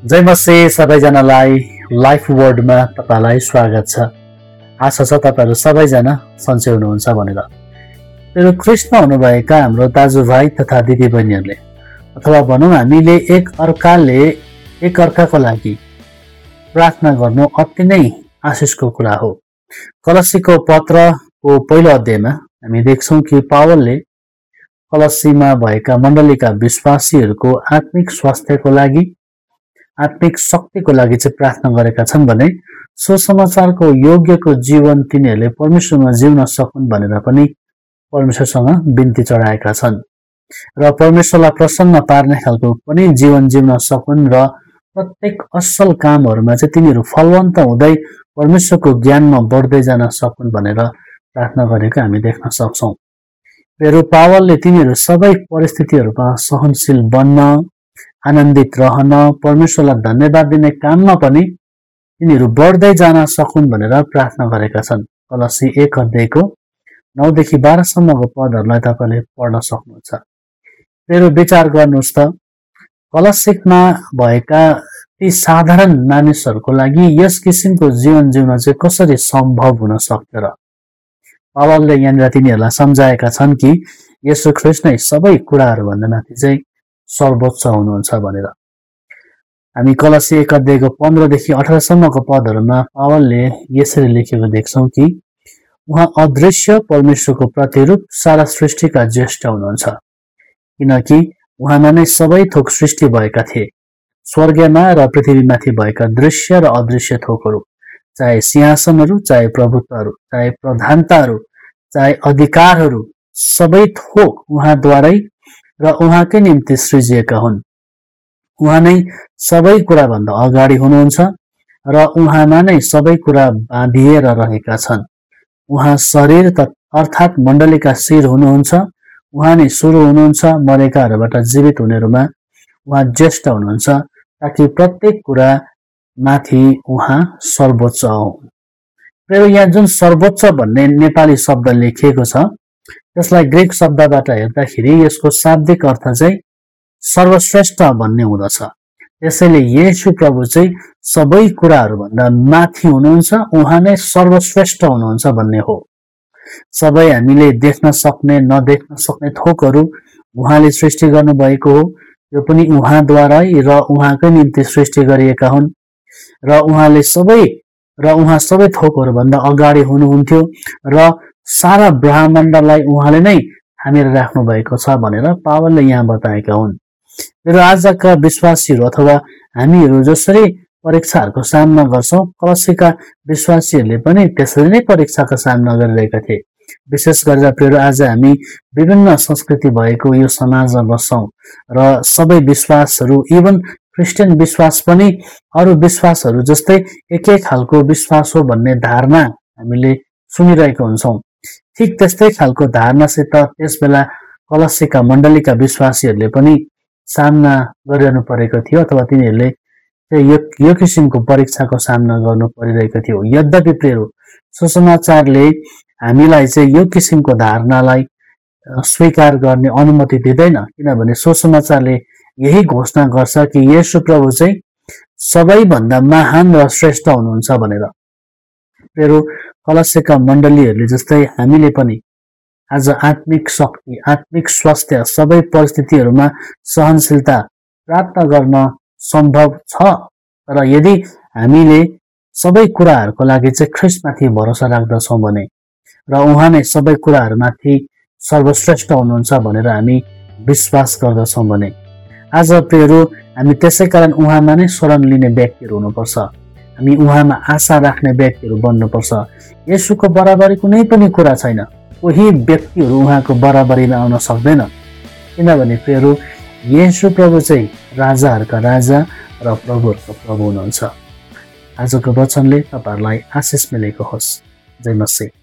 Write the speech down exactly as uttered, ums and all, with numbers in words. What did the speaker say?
जय मसी सबैजनालाई लाइफ वर्डमा तपाईलाई स्वागत छ। आशा छ तपाईहरु सबैजना सन्चै हुनुहुन्छ भनेर। मेरो ख्रीष्टमा हुनुभएका हाम्रो दाजुभाइ तथा दिदीबहिनीहरूले अथवा भनौं हामीले एक अर्काले एक अर्काको लागि प्रार्थना गर्नु अति नै आशिषको कुरा हो। कलसीको पत्रको पहिलो अध्यायमा हामी देख्छौं कि पावलले कलसीमा भएका मण्डलीका विश्वासीहरूको आत्मिक स्वास्थ्यको लागि आत्मिक शक्तिको लागि चाहिँ प्रार्थना गरेका छन् भने सुसमाचारको योग्यको जीवन तिनीहरूले परमेश्वरमा जिउन सकुन् भनेर पनि परमेश्वरसँग बिन्ती चढाएका छन् र परमेश्वरलाई प्रसन्न पार्ने खालको पनि जीवन जिउन सकुन् र प्रत्येक असल कामहरुमा चाहिँ तिनीहरू फलवन्त हुँदै परमेश्वरको ज्ञानमा बढ्दै जान सकुन् भनेर प्रार्थना गरेको हामी देख्न सक्छौं। फेरि पावलले तिनीहरू सबै परिस्थितिहरुमा सहनशील बन्न, आनन्दित रहन, परमेश्वरलाई धन्यवाद दिने काममा पनि तिनीहरू बढ्दै जान सकुन् भनेर प्रार्थना गरेका छन्। कलसी एक अध्यायको नौ देखि बाह्र सम्मको पदहरुलाई तपाईले पढ्न सक्नुहुन्छ। फेरि विचार गर्नुस् त कलसीमा भएका ती साधारण मानिसहरूको लागि यस किसिमको जीवन जिउन चाहिँ कसरी सम्भव हुन सक्थ्यो र? पावलले यहाँनिर तिनीहरूलाई सम्झाएका छन् कि येशू ख्रीष्ट नै सबै कुराहरू भन्दा माथि चाहिँ सर्वोच्च हुनुहुन्छ भनेर। हामी कलसी एक अध्यायको पन्ध्र देखि अठार सम्मको पदहरुमा पावलले यसरी लेखेको देख्छौं कि उहाँ अदृश्य परमेश्वरको प्रतिरूप सारा सृष्टिका ज्येष्ठ हुनुहुन्छ, किनकि उहाँमा नै सबै थोक सृष्टि भएका थिए। स्वर्गमा र पृथ्वीमाथि भएका दृश्य र अदृश्य थोकहरू, चाहे सिंहासनहरू, चाहे प्रभुत्वहरू, चाहे प्रधानताहरू, चाहे अधिकारहरू, सबै थोक उहाँद्वारै र उहाँकै निम्ति सृजिएका हुन्। उहाँ नै सबै कुरा भन्दा अगाडि हुनुहुन्छ र उहाँमा नै सबै कुरा बाँधिएर रहेका छन्। उहाँ शरीर अर्थात् मण्डलीका शिर हुनुहुन्छ। उहाँ नै सुरु हुनुहुन्छ, मरेकाहरूबाट जीवित हुनेहरूमा उहाँ ज्येष्ठ हुनुहुन्छ, ताकि प्रत्येक कुरा माथि उहाँ सर्वोच्च हुन्। र यहाँ जुन सर्वोच्च भन्ने नेपाली शब्द लेखिएको छ त्यसलाई ग्रीक शब्दबाट हेर्दाखेरि यसको शाब्दिक अर्थ चाहिँ सर्वश्रेष्ठ भन्ने हुँदछ। त्यसैले येशू प्रभु चाहिँ सबै कुराहरू भन्दा माथि हुनुहुन्छ, उहाँ नै सर्वश्रेष्ठ हुनुहुन्छ भन्ने हो। सबै हामीले देख्न सक्ने नदेख्न सक्ने थोकहरू उहाँले सृष्टि गर्नु भएको हो। यो पनि उहाँद्वारै र उहाँकै निम्ति सृष्टि गरिएका हुन् र उहाँले सबै र उहाँ सबै थोकहरू भन्दा अगाडि हुनुहुन्थ्यो र सारा ब्रह्माण्डलाई उहाँले नै थामेर राख्नु भएको छ भनेर पावलले यहाँ बताएका हुन्। र आजका विश्वासीहरू अथवा हामीहरू जसरी परीक्षाहरूको सामना गर्छौं, कलसीका विश्वासीहरूले पनि त्यसरी नै परीक्षाको सामना गरिरहेका थिए। विशेष गरेर फेरि आज हामी विभिन्न संस्कृति भएको यो समाजमा बस्छौं र सबै विश्वासहरू, इभन क्रिस्चियन विश्वास पनि अरू विश्वासहरू जस्तै एकै खालको विश्वास हो भन्ने धारणा हामीले सुनिरहेका हुन्छौं। ठीक त्यस्तै खालको धारणासित त्यसबेला कलसीका मण्डलीका विश्वासीहरूले पनि सामना गरिरहनु परेको थियो अथवा तिनीहरूले यो यो किसिमको परीक्षाको सामना गर्नु परिरहेको थियो। यद्यपि प्रियहरू, सुसमाचारले हामीलाई चाहिँ यो किसिमको धारणालाई स्वीकार गर्ने अनुमति दिँदैन, किनभने सुसमाचारले यही घोषणा गर्छ कि येशू प्रभु चाहिँ सबैभन्दा महान र श्रेष्ठ हुनुहुन्छ भनेर। प्रियहरू, कलसीका मण्डलीहरूले जस्तै हामीले पनि आज आत्मिक शक्ति, आत्मिक स्वास्थ्य, सबै परिस्थितिहरूमा सहनशीलता प्राप्त गर्न सम्भव छ। तर यदि हामीले सबै कुराहरूको लागि चाहिँ ख्रीष्टमाथि भरोसा राख्दछौं भने र उहाँ नै सबै कुराहरूमाथि सर्वश्रेष्ठ हुनुहुन्छ भनेर हामी विश्वास गर्दछौं भने आज प्रियहरू, हामी त्यसै कारण उहाँमा नै शरण लिने व्यक्तिहरू हुनुपर्छ। हामी उहाँमा आशा राख्ने व्यक्तिहरू बन्नुपर्छ। येशूको बराबरी कुनै पनि कुरा छैन। कोही व्यक्तिहरू उहाँको बराबरीमा आउन सक्दैन, किनभने प्रियहरू, येशू प्रभु चाहिँ राजाहरूका राजा र प्रभुहरूका प्रभु हुनुहुन्छ। आजको वचनले तपाईहरुलाई आशिष मिलेको होस्। जय मसीह।